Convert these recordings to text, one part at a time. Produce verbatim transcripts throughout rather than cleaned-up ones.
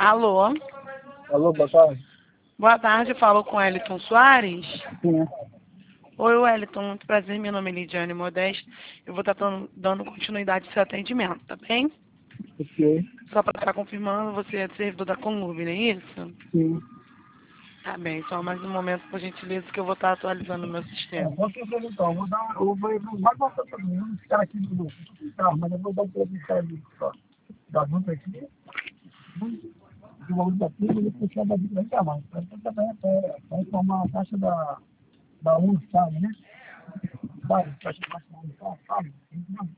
Alô? Alô, boa tarde. Boa tarde, eu falo com Wellington Soares. Sim, é. Oi, Wellington, muito prazer, meu nome é Lidiane Modesto. Eu vou estar dando, dando continuidade ao seu atendimento, tá bem? Ok. Só para estar confirmando, você é servidor da Conlube, não é isso? Sim. Tá bem, só mais um momento, por gentileza, que eu vou estar atualizando o meu É, sistema. posso fazer então, eu vou dar, eu vou, eu vou, vai voltar todo mundo, esse cara aqui do carro, mas eu vou dar um pouco de cara de, ó, da junta aqui, de valor daqui, eu vou puxar da vida ainda mais, para informar a taxa da, da U, sabe, né? Sabe, taxa da U, sabe? Então,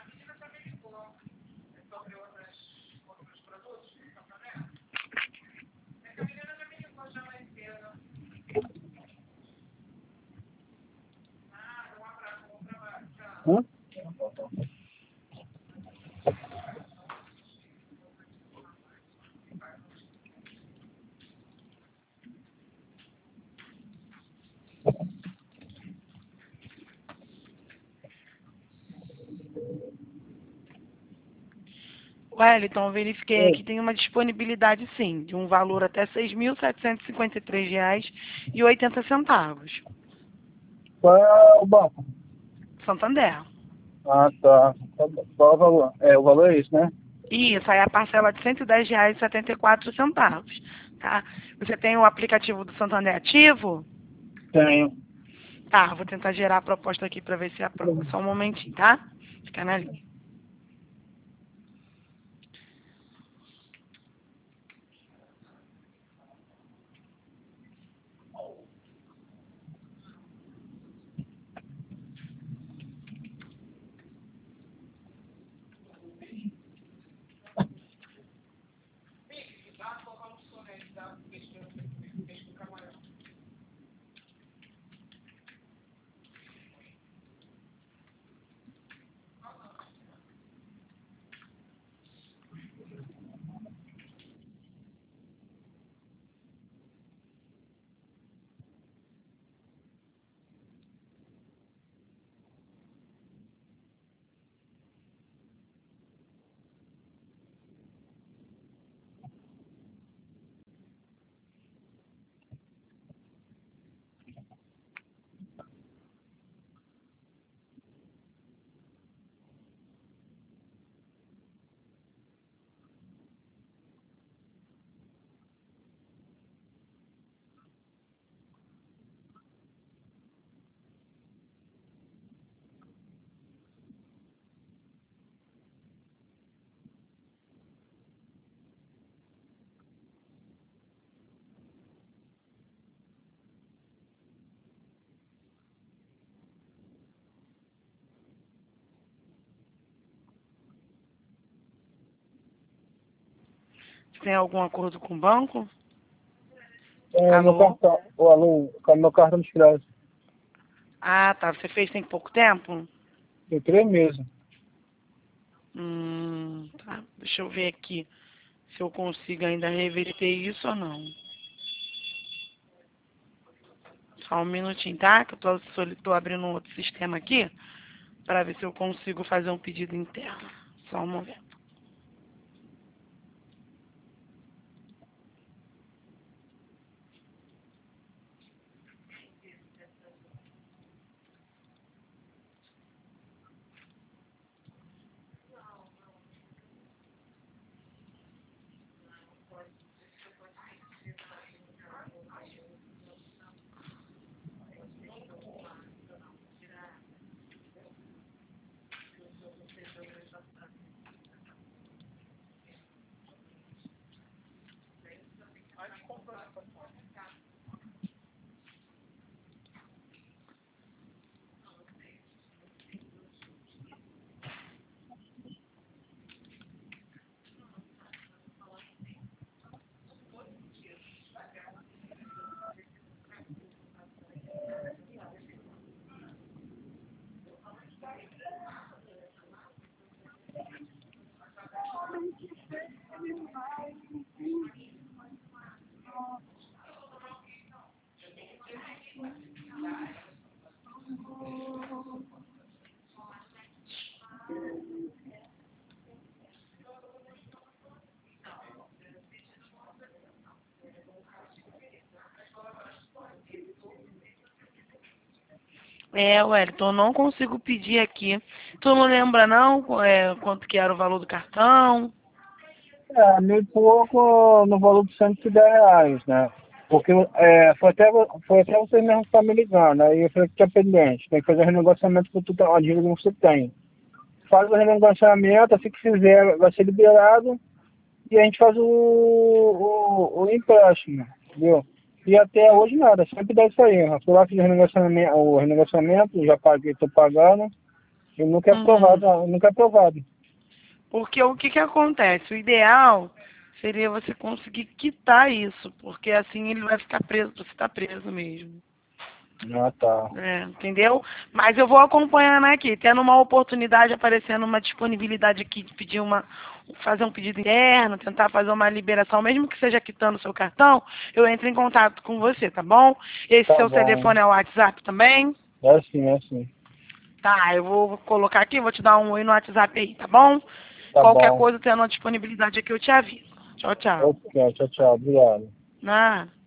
hã? Wellington, eu verifiquei Oi. aqui, tem uma disponibilidade sim, de um valor até seis mil setecentos e cinquenta e três reais e oitenta centavos. Qual é o banco? Santander. Ah, tá. Qual é o valor? É, o valor é isso, né? Isso, aí a parcela de cento e dez reais e setenta e quatro centavos, tá? Você tem o aplicativo do Santander ativo? Tenho. Tá, vou tentar gerar a proposta aqui para ver se aprova. Só um momentinho, tá? Fica na linha. Você tem algum acordo com o banco? É, meu Alô? cartão, o alô, meu cartão de crédito. Ah, tá. Você fez tem pouco tempo? Tem três meses. Hum, tá. Deixa eu ver aqui se eu consigo ainda reverter isso ou não. Só um minutinho, tá? Que eu tô, soli- tô abrindo um outro sistema aqui para ver se eu consigo fazer um pedido interno. Só um momento. É, Wellington, eu não consigo pedir aqui. Tu não lembra não é, quanto que era o valor do cartão? É, meio pouco no valor de cento e dez reais, né? Porque é, foi, até, foi até você mesmo que tá me ligando. Aí eu falei que tinha pendente. Tem que fazer renegociamento com tudo, a dívida que você tem. Faz o renegociamento, assim que fizer, vai ser liberado. E a gente faz o, o, o empréstimo, entendeu? E até hoje nada, sempre dá isso aí. Eu fui lá, fiz o renegociamento, o renegociamento, já paguei, tô pagando. E nunca é Uhum. aprovado, nunca é aprovado. Porque o que que acontece? O ideal seria você conseguir quitar isso, porque assim ele vai ficar preso, você está preso mesmo. Ah, tá. É, entendeu? Mas eu vou acompanhando aqui, tendo uma oportunidade, aparecendo uma disponibilidade aqui de pedir uma, fazer um pedido interno, tentar fazer uma liberação, mesmo que seja quitando o seu cartão, eu entro em contato com você, tá bom? Esse Tá seu bom. telefone é o WhatsApp também? É assim, é assim. Tá, eu vou colocar aqui, vou te dar um oi no WhatsApp aí, tá bom? Tá Qualquer bom. coisa, tendo uma disponibilidade aqui, eu te aviso. Tchau, tchau. Ok, tchau, tchau. Obrigado. Ah.